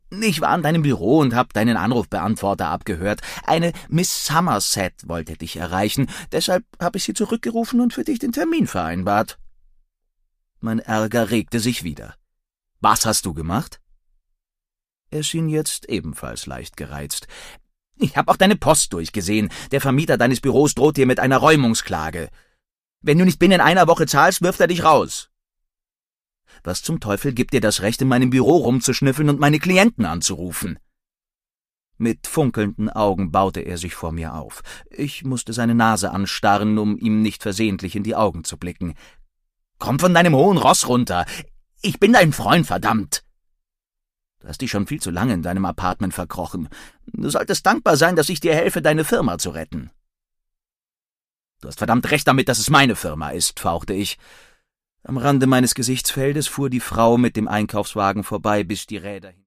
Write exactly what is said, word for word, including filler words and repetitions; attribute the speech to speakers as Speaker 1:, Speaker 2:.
Speaker 1: Ich war an deinem Büro und hab deinen Anrufbeantworter abgehört. Eine Miss Somerset wollte dich erreichen, deshalb habe ich sie zurückgerufen und für dich den Termin vereinbart.« Mein Ärger regte sich wieder. »Was hast du gemacht?« Er schien jetzt ebenfalls leicht gereizt. »Ich habe auch deine Post durchgesehen. Der Vermieter deines Büros droht dir mit einer Räumungsklage. Wenn du nicht binnen einer Woche zahlst, wirft er dich raus.« »Was zum Teufel gibt dir das Recht, in meinem Büro rumzuschnüffeln und meine Klienten anzurufen?« Mit funkelnden Augen baute er sich vor mir auf. Ich musste seine Nase anstarren, um ihm nicht versehentlich in die Augen zu blicken. »Komm von deinem hohen Ross runter! Ich bin dein Freund, verdammt!« »Du hast dich schon viel zu lange in deinem Apartment verkrochen. Du solltest dankbar sein, dass ich dir helfe, deine Firma zu retten.« »Du hast verdammt recht damit, dass es meine Firma ist«, fauchte ich. Am Rande meines Gesichtsfeldes fuhr die Frau mit dem Einkaufswagen vorbei, bis die Räder